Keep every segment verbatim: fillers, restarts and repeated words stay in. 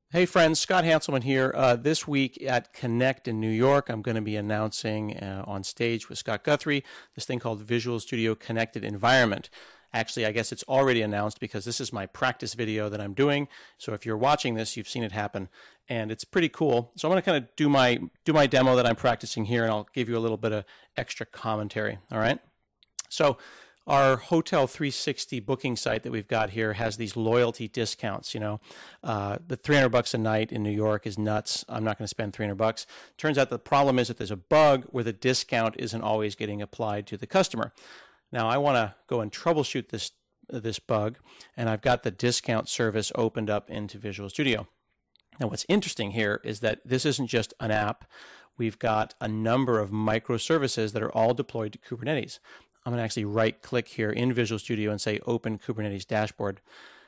Hey friends, Scott Hanselman here. Uh, this week at Connect in New York, I'm going to be announcing uh, on stage with Scott Guthrie this thing called Visual Studio Connected Environment. Actually, I guess it's already announced because this is my practice video that I'm doing. So if you're watching this, you've seen it happen, and it's pretty cool. So I'm going to kind of do my do my demo that I'm practicing here, and I'll give you a little bit of extra commentary. All right. So our Hotel three sixty booking site that we've got here has these loyalty discounts. You know, uh, the three hundred bucks a night in New York is nuts. I'm not going to spend three hundred bucks. Turns out the problem is that there's a bug where the discount isn't always getting applied to the customer. Now I want to go and troubleshoot this this bug, and I've got the discount service opened up into Visual Studio. Now what's interesting here is that this isn't just an app. We've got a number of microservices that are all deployed to Kubernetes. I'm going to actually right-click here in Visual Studio and say Open Kubernetes Dashboard.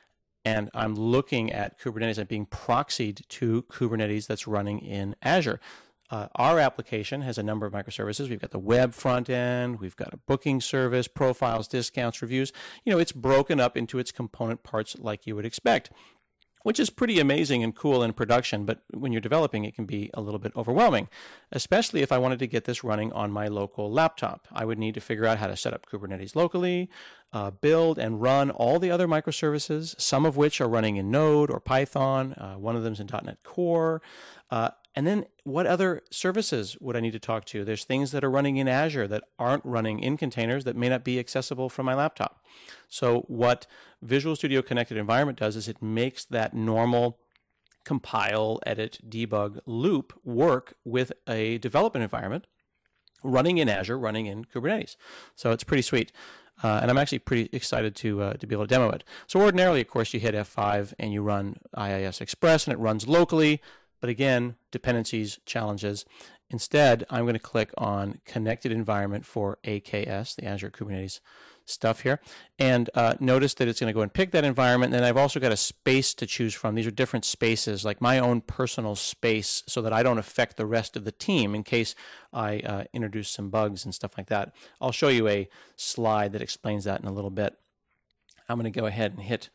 And I'm looking at Kubernetes and being proxied to Kubernetes that's running in Azure. Uh, our application has a number of microservices. We've got the web front end. We've got a booking service, profiles, discounts, reviews. You know, it's broken up into its component parts like you would expect, which is pretty amazing and cool in production, but when you're developing, it can be a little bit overwhelming, especially if I wanted to get this running on my local laptop. I would need to figure out how to set up Kubernetes locally, uh, build and run all the other microservices, some of which are running in Node or Python. Uh, one of them is in dot net Core. Uh, and then what other services would I need to talk to? There's things that are running in Azure that aren't running in containers that may not be accessible from my laptop. So what Visual Studio Connected Environment does is it makes that normal compile, edit, debug loop work with a development environment running in Azure, running in Kubernetes. So it's pretty sweet. Uh, and I'm actually pretty excited to uh, to be able to demo it. So ordinarily, of course, you hit F five and you run I I S Express and it runs locally. But again, dependencies, challenges. Instead, I'm going to click on Connected Environment for A K S, the Azure Kubernetes stuff here. And uh, notice that it's going to go and pick that environment. And then I've also got a space to choose from. These are different spaces, like my own personal space, so that I don't affect the rest of the team in case I uh, introduce some bugs and stuff like that. I'll show you a slide that explains that in a little bit. I'm going to go ahead and hit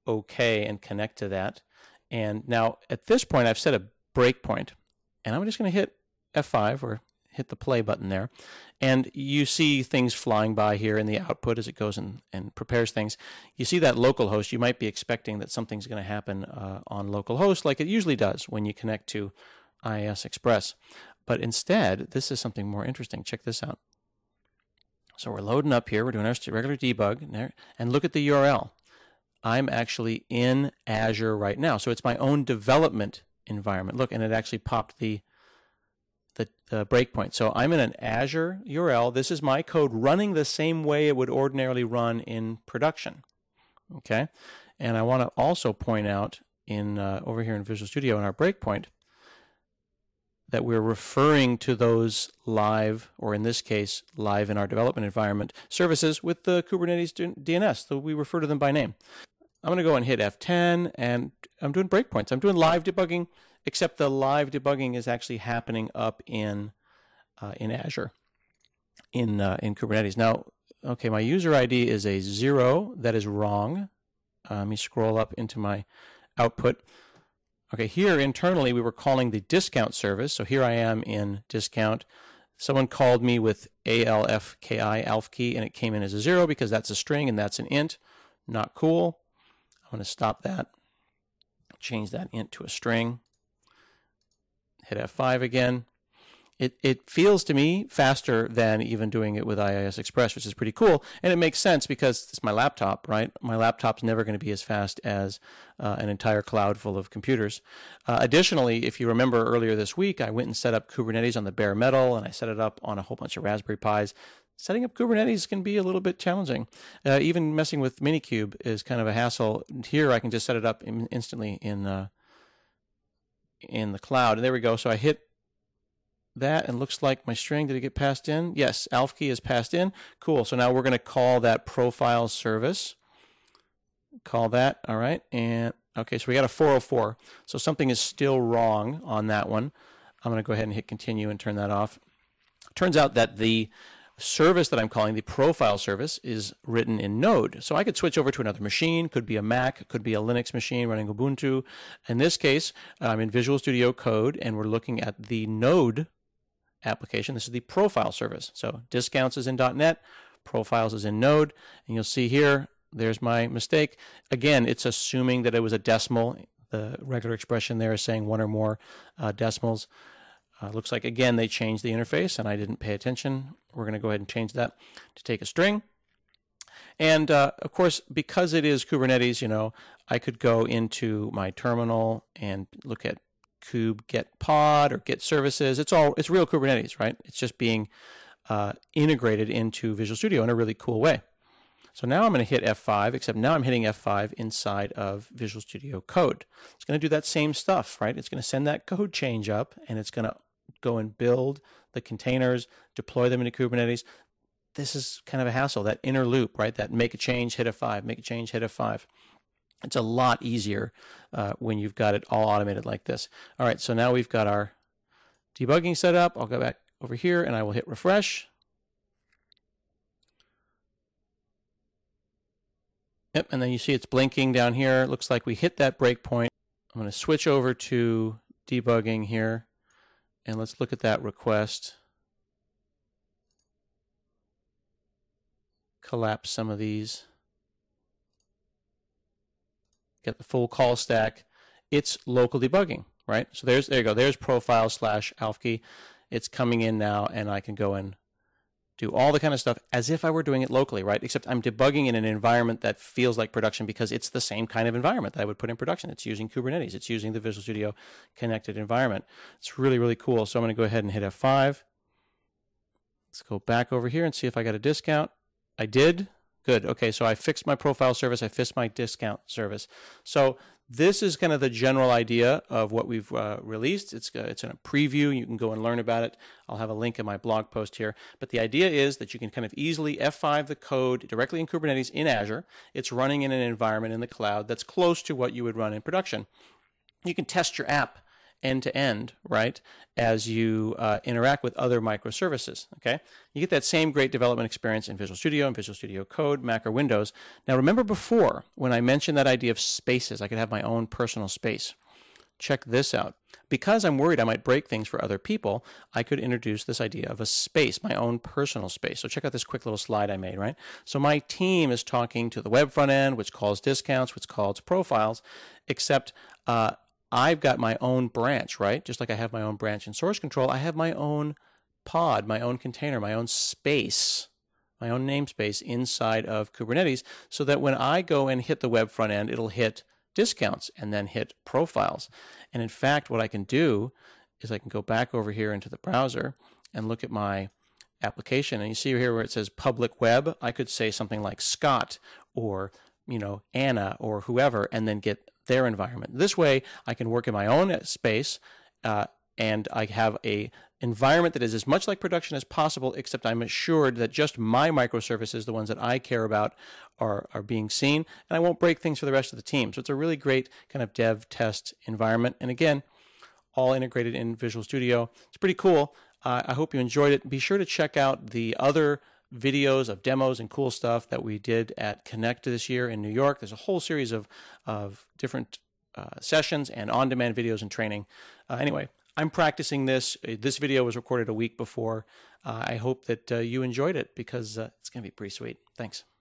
OK and connect to that. And now at this point, I've set a breakpoint, and I'm just going to hit F five or hit the play button there, and you see things flying by here in the output as it goes and, and prepares things. You see that localhost. You might be expecting that something's going to happen uh, on localhost like it usually does when you connect to I I S Express. But instead, this is something more interesting. Check this out. So we're loading up here. We're doing our regular debug, and look at the U R L. I'm actually in Azure right now. So it's my own development environment. Look, and it actually popped the, the, the breakpoint. So I'm in an Azure U R L. This is my code running the same way it would ordinarily run in production. Okay? And I want to also point out in uh, over here in Visual Studio in our breakpoint that we're referring to those live, or in this case, live in our development environment services with the Kubernetes D N S. So we refer to them by name. I'm going to go and hit F ten, and I'm doing breakpoints. I'm doing live debugging, except the live debugging is actually happening up in uh, in Azure, in uh, in Kubernetes. Now, okay, my user I D is a zero. That is wrong. Uh, let me scroll up into my output. Okay, here internally we were calling the discount service. So here I am in discount. Someone called me with A L F K I, alfkey, and it came in as a zero because that's a string and that's an int. Not cool. I'm going to stop that, change that int to a string, hit F five again. It, it feels to me faster than even doing it with I I S Express, which is pretty cool. And it makes sense because it's my laptop, right? My laptop's never going to be as fast as uh, an entire cloud full of computers. Uh, additionally, if you remember earlier this week, I went and set up Kubernetes on the bare metal, and I set it up on a whole bunch of Raspberry Pis. Setting up Kubernetes can be a little bit challenging. Uh, even messing with Minikube is kind of a hassle. Here, I can just set it up in, instantly in uh, in the cloud. And there we go. So I hit that, and looks like my string, did it get passed in? Yes, alfkey is passed in. Cool. So now we're going to call that profile service. Call that. All right. And okay, so we got a four oh four. So something is still wrong on that one. I'm going to go ahead and hit continue and turn that off. Turns out that the service that I'm calling the profile service is written in Node. So I could switch over to another machine, could be a Mac, could be a Linux machine running Ubuntu. In this case, I'm in Visual Studio Code, and we're looking at the Node application. This is the profile service. So discounts is in .NET, profiles is in Node, and you'll see here, there's my mistake. Again, it's assuming that it was a decimal. The regular expression there is saying one or more uh, decimals. Uh, looks like, again, they changed the interface, and I didn't pay attention. We're going to go ahead and change that to take a string. And, uh, of course, because it is Kubernetes, you know, I could go into my terminal and look at kube get pod or get services. It's all, it's real Kubernetes, right? It's just being uh, integrated into Visual Studio in a really cool way. So now I'm going to hit F five, except now I'm hitting F five inside of Visual Studio Code. It's going to do that same stuff, right? It's going to send that code change up, and it's going to go and build the containers, deploy them into Kubernetes. This is kind of a hassle, that inner loop, right? That make a change, hit F five, make a change, hit F five. It's a lot easier uh, when you've got it all automated like this. All right, so now we've got our debugging set up. I'll go back over here, and I will hit refresh. Yep, and then you see it's blinking down here. It looks like we hit that breakpoint. I'm going to switch over to debugging here, and let's look at that request. Collapse some of these. Get the full call stack. It's local debugging, right? So there's there you go. There's profile slash Alfkey. It's coming in now, and I can go and do all the kind of stuff as if I were doing it locally, right? Except I'm debugging in an environment that feels like production because it's the same kind of environment that I would put in production. It's using Kubernetes. It's using the Visual Studio connected environment. It's really, really cool. So I'm going to go ahead and hit F five. Let's go back over here and see if I got a discount. I did. Good. Okay, so I fixed my profile service. I fixed my discount service. So this is kind of the general idea of what we've uh, released. It's, uh, it's in a preview. You can go and learn about it. I'll have a link in my blog post here. But the idea is that you can kind of easily F five the code directly in Kubernetes in Azure. It's running in an environment in the cloud that's close to what you would run in production. You can test your app end to end, right, as you uh, interact with other microservices, okay? You get that same great development experience in Visual Studio and Visual Studio Code, Mac or Windows. Now, remember before when I mentioned that idea of spaces, I could have my own personal space. Check this out. Because I'm worried I might break things for other people, I could introduce this idea of a space, my own personal space. So check out this quick little slide I made, right? So my team is talking to the web front end, which calls discounts, which calls profiles, except uh, I've got my own branch, right? Just like I have my own branch in source control, I have my own pod, my own container, my own space, my own namespace inside of Kubernetes, so that when I go and hit the web front end, it'll hit discounts and then hit profiles. And in fact, what I can do is I can go back over here into the browser and look at my application. And you see here where it says public web, I could say something like Scott or, you know, Anna or whoever, and then get their environment. This way, I can work in my own space, uh, and I have a environment that is as much like production as possible, except I'm assured that just my microservices, the ones that I care about, are, are being seen, and I won't break things for the rest of the team. So it's a really great kind of dev test environment. And again, all integrated in Visual Studio. It's pretty cool. Uh, I hope you enjoyed it. Be sure to check out the other videos of demos and cool stuff that we did at Connect this year in New York. There's a whole series of, of different uh, sessions and on-demand videos and training. Uh, anyway, I'm practicing this. This video was recorded a week before. Uh, I hope that uh, you enjoyed it because uh, it's going to be pretty sweet. Thanks.